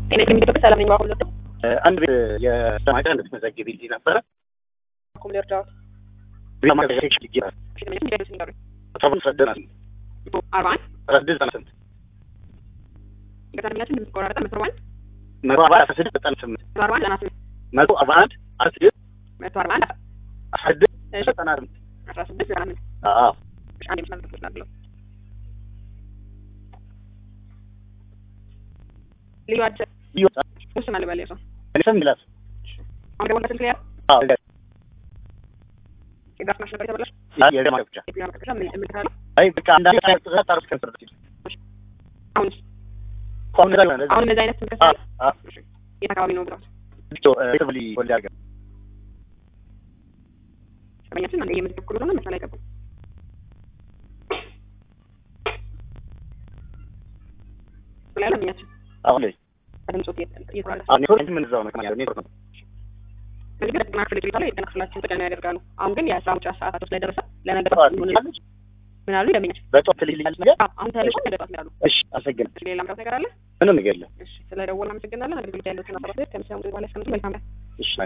እኔ ከሚደረግ ሰላም ነኝ ባሁን ነው አንድ የሰማይ አንድ ተዘግቢ ልጅ ነበር ኮምለር ዳው በማድረግ ይችላል ተብሎ ሰደና 40 ረድዝ አነሰንት ከተማችን ምትቆራረጠ መጥሯል መራባ 16 በጣም 8 41 አናት 141 16 141 16 16 16 አዎ አንዴ መስመር ተስላለው ሊዋት ወስና ለባለ ሰው እኔም ብላስ አሁን ደግሞ ስልክ ላይ አዎ የጋፍ ማሽን ነበር ተበላሽ የደማ ብቻ ምን አይ በቃ አንዳንድ ሳይት ታርስ ከንፈር አሁን እንደዚህ አይነት ምክንያት የታካባቢ ነው ብለው ብቻ ተብሊ ወልድ ያርጋ ሰማኛችን አንዴ የምትከክሉ ነው መሰለኝ አይገቡ ስለላ ምንያችን አሁን ላይ አድምጾት ይጥራል ኔትወርክ ምን እዛው ነው ከማለት ኔትወርክ ነው ስለዚህ በጥናት ፍልጅ ላይ የተነክላችን ጥቅም ያደርጋሉ አሁን ግን የ10 ሰዓታት ላይ ደረሰ ለነገር ምን አሉ ለምን በጧት ልልኛል ነገር አሁን ታለሽ እንደጣት ይላሉ እሺ አሰግን ሌላ ምክንያት ነገር አለ ምንም ነገር የለም እሺ ስለደወልን አመሰግናለን አገልግሎት ያለው ተናፈረ ከምሳም በኋላ እስከምት መልካም እሺ